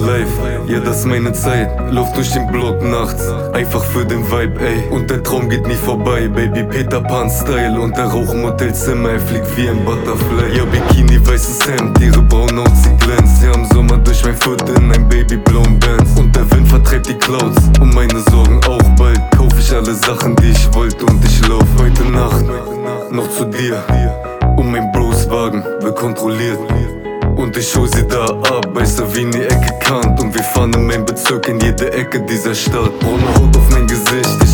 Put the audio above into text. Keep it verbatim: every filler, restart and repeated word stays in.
life, ja das ist meine Zeit. Lauf durch den Block nachts, einfach für den Vibe, ey. Und der Traum geht nie vorbei, Baby Peter Pan Style. Und der Rauch im Hotelzimmer, er fliegt wie ein Butterfly. Ja Bikini, weißes Hemd, ihre braune Haut, sie glänzt. Ja im Sommer durch mein Foot in ein babyblauen Benz. Und der Wind vertreibt die Clouds und meine Sorgen auch. Bald kauf ich alle Sachen, die ich wollte und ich lauf heute Nacht noch zu dir. Und mein Broswagen wird kontrolliert. Und ich hol sie da ab, weißt du wie in die Ecke Kant. Und wir fahren in meinem Bezirk in jede Ecke dieser Stadt. Braune Haut auf mein Gesicht, ich